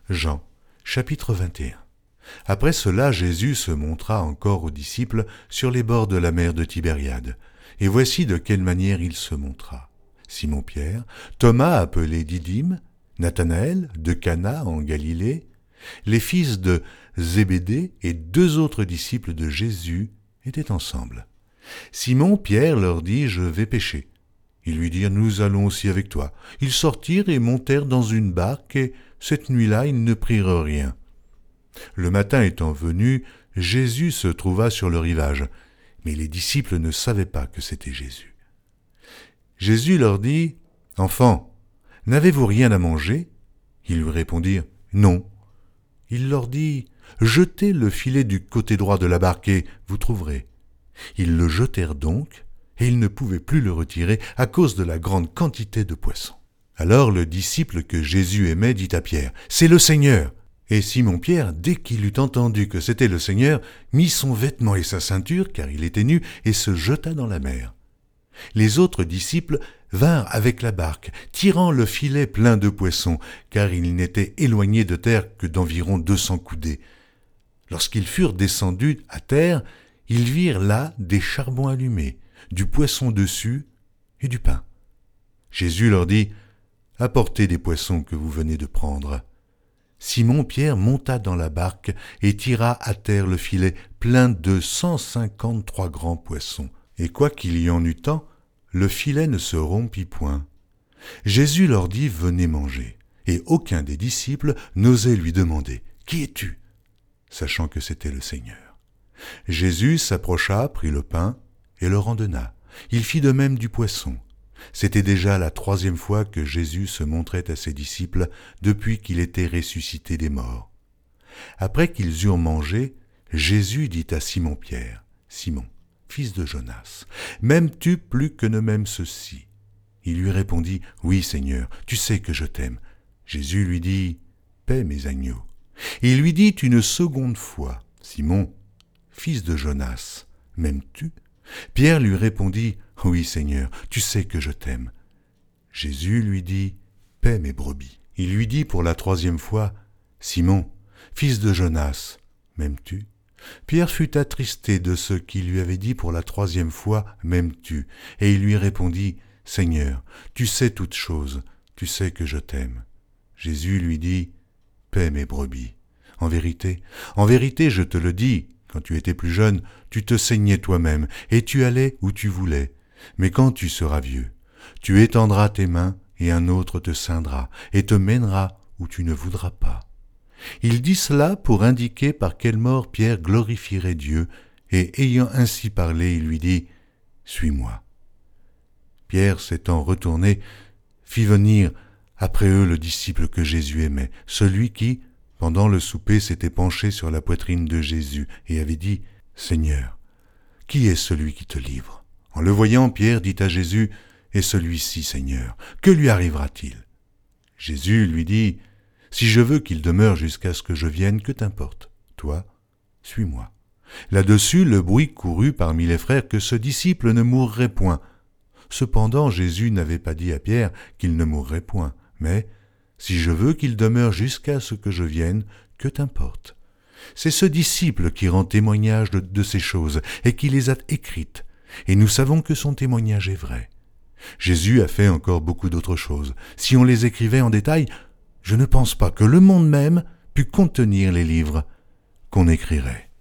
Jean, chapitre 21. Après cela, Jésus se montra encore aux disciples sur les bords de la mer de Tibériade. Et voici de quelle manière il se montra. Simon-Pierre, Thomas appelé Didyme, Nathanaël de Cana en Galilée, les fils de Zébédée et 2 autres disciples de Jésus étaient ensemble. Simon-Pierre leur dit « Je vais pêcher ». Ils lui dirent « Nous allons aussi avec toi ». Ils sortirent et montèrent dans une barque, et cette nuit-là, ils ne prirent rien. Le matin étant venu, Jésus se trouva sur le rivage, mais les disciples ne savaient pas que c'était Jésus. Jésus leur dit « Enfants, n'avez-vous rien à manger ?» Ils lui répondirent « Non ». Il leur dit « Jetez le filet du côté droit de la barque et vous trouverez. » Ils le jetèrent donc, et ils ne pouvaient plus le retirer à cause de la grande quantité de poissons. Alors le disciple que Jésus aimait dit à Pierre « C'est le Seigneur !» Et Simon-Pierre, dès qu'il eut entendu que c'était le Seigneur, mit son vêtement et sa ceinture, car il était nu, et se jeta dans la mer. Les autres disciples vinrent avec la barque, tirant le filet plein de poissons, car ils n'étaient éloignés de terre que d'environ 200 coudées. Lorsqu'ils furent descendus à terre, ils virent là des charbons allumés, du poisson dessus et du pain. Jésus leur dit « Apportez des poissons que vous venez de prendre. » Simon-Pierre monta dans la barque et tira à terre le filet plein de 153 grands poissons. Et quoiqu'il y en eût tant, le filet ne se rompit point. Jésus leur dit « Venez manger ». Et aucun des disciples n'osait lui demander « Qui es-tu » sachant que c'était le Seigneur. Jésus s'approcha, prit le pain et leur en donna. Il fit de même du poisson. C'était déjà la 3e fois que Jésus se montrait à ses disciples depuis qu'il était ressuscité des morts. Après qu'ils eurent mangé, Jésus dit à Simon-Pierre, « Simon, fils de Jonas, m'aimes-tu plus que ne m'aime ceux-ci » Il lui répondit, « Oui, Seigneur, tu sais que je t'aime. » Jésus lui dit, « Paie mes agneaux. » Et il lui dit une seconde fois, « Simon, fils de Jonas, m'aimes-tu » Pierre lui répondit, « Oui, Seigneur, tu sais que je t'aime. » Jésus lui dit, « Paie mes brebis. » Il lui dit pour la 3e fois, « Simon, fils de Jonas, m'aimes-tu » Pierre fut attristé de ce qu'il lui avait dit pour la 3e fois, « M'aimes-tu » Et il lui répondit, « Seigneur, tu sais toutes choses, tu sais que je t'aime. » Jésus lui dit, « Paie mes brebis. En vérité, je te le dis, quand tu étais plus jeune, tu te saignais toi-même, et tu allais où tu voulais. Mais quand tu seras vieux, tu étendras tes mains, et un autre te ceindra, et te mènera où tu ne voudras pas. » Il dit cela pour indiquer par quelle mort Pierre glorifierait Dieu, et ayant ainsi parlé, il lui dit « Suis-moi. » Pierre, s'étant retourné, fit venir après eux le disciple que Jésus aimait, celui qui, pendant le souper, s'était penché sur la poitrine de Jésus et avait dit « Seigneur, qui est celui qui te livre ?» En le voyant, Pierre dit à Jésus « Et celui-ci, Seigneur, que lui arrivera-t-il » Jésus lui dit « Si je veux qu'il demeure jusqu'à ce que je vienne, que t'importe? Toi, suis-moi. » Là-dessus, le bruit courut parmi les frères que ce disciple ne mourrait point. Cependant, Jésus n'avait pas dit à Pierre qu'il ne mourrait point, mais « Si je veux qu'il demeure jusqu'à ce que je vienne, que t'importe ?» C'est ce disciple qui rend témoignage de ces choses et qui les a écrites, et nous savons que son témoignage est vrai. Jésus a fait encore beaucoup d'autres choses. Si on les écrivait en détail, je ne pense pas que le monde même pût contenir les livres qu'on écrirait.